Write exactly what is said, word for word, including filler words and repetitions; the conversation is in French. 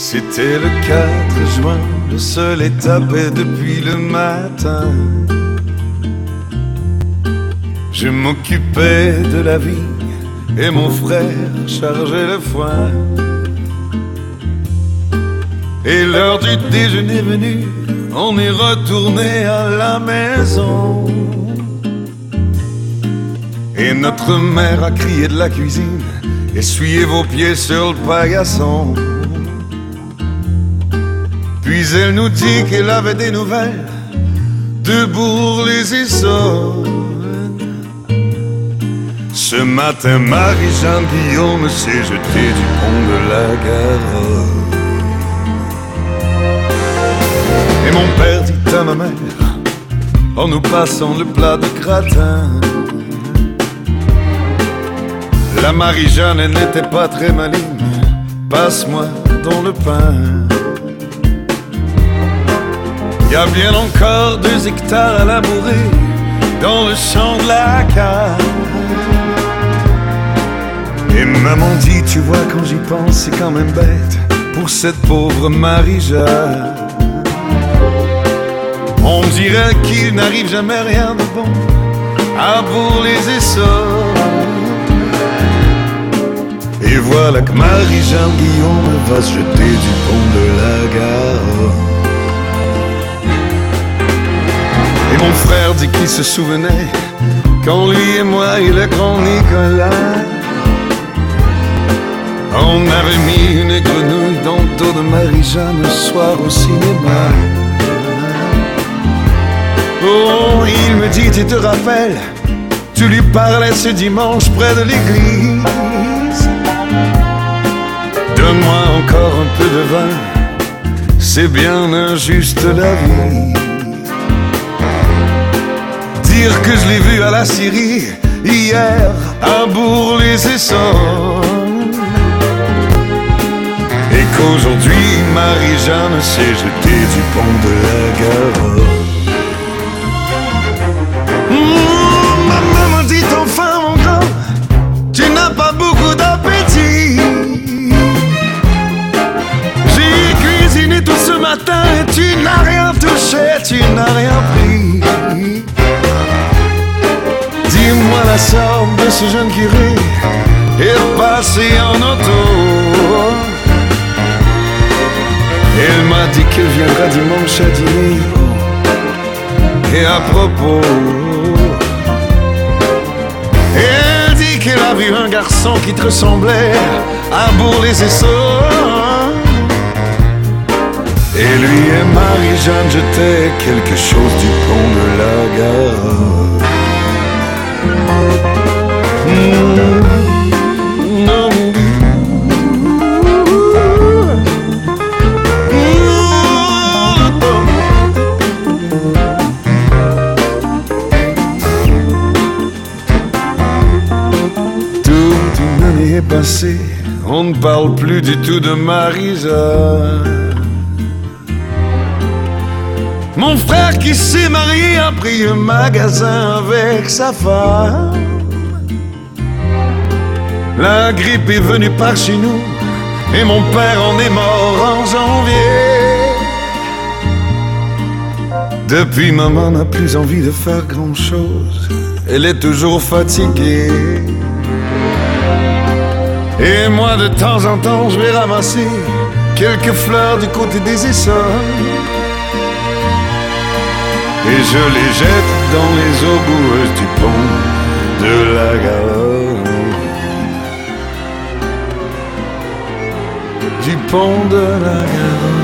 C'était le quatre juin, le soleil tapait depuis le matin. Je m'occupais de la vigne et mon frère chargeait le foin. Et l'heure du déjeuner venue, on est retourné à la maison. Et notre mère a crié de la cuisine: essuyez vos pieds sur le paillasson. Puis elle nous dit qu'elle avait des nouvelles de Bourg-les-Essonnes. Ce matin, Marie-Jeanne Guillaume s'est jetée du pont de la Garonne. Et mon père dit à ma mère, en nous passant le plat de gratin: la Marie-Jeanne, elle n'était pas très maligne, passe-moi dans le pain. Y a bien encore deux hectares à labourer dans le champ de la cave. Et maman dit, tu vois, quand j'y pense, c'est quand même bête pour cette pauvre Marie-Jeanne. On dirait qu'il n'arrive jamais rien de bon à Bourg-les-Essonnes. Et voilà que Marie-Jeanne Guillaume va se jeter du pont de la Garonne. Et mon frère dit qu'il se souvenait quand lui et moi et le grand Nicolas, on avait mis une grenouille dans le dos de Marie-Jeanne le soir au cinéma. Oh, il me dit, tu te rappelles, tu lui parlais ce dimanche près de l'église. Donne-moi encore un peu de vin, c'est bien injuste la vie. Dire que je l'ai vu à la Syrie hier à Bourg-les-Essonnes, et qu'aujourd'hui Marie-Jeanne s'est jetée du pont de la Garonne. Mmh, ma maman dit enfin mon grand, tu n'as pas beaucoup d'appétit. J'ai cuisiné tout ce matin et tu n'as rien touché, tu n'as rien pris. Dis-moi la somme de ce jeune curé est passé en auto. Elle m'a dit qu'elle viendra dimanche à dîner. Et à propos, elle dit qu'elle a vu un garçon qui te ressemblait à Bourg-les-Essonnes. Et lui et Marie-Jeanne jetaient quelque chose du pont de la Garonne. Toute une année est passée, on ne parle plus du tout de Marie-Jeanne. Mon frère qui s'est marié a pris un magasin avec sa femme. La grippe est venue par chez nous et mon père en est mort en janvier. Depuis, maman n'a plus envie de faire grand-chose, elle est toujours fatiguée. Et moi, de temps en temps, je vais ramasser quelques fleurs du côté des Essonnes et je les jette dans les eaux boueuses du pont de la Garonne. Du pont de la Garonne.